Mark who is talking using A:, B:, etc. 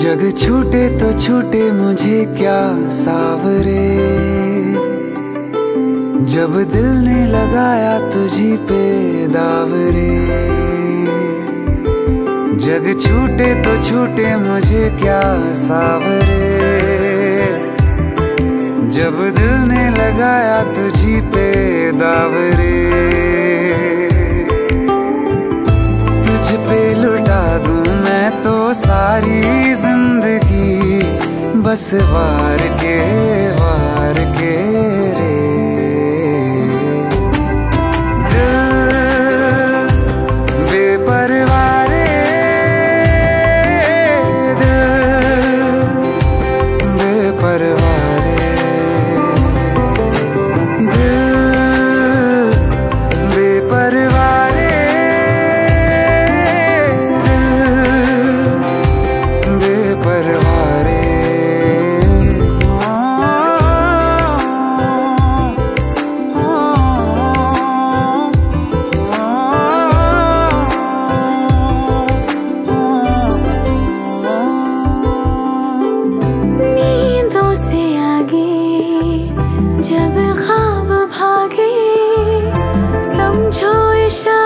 A: जग छूटे तो छूटे मुझे क्या सावरे, जब दिल ने लगाया तुझी पे दावरे। जग छूटे तो छूटे मुझे क्या सावरे, जब दिल ने लगाया तुझी पे दावरे। तुझ पे लुटा दूं मैं तो सारी जिंदगी, बस वार के रे।
B: जब ख्वाब भागे समझो इशारा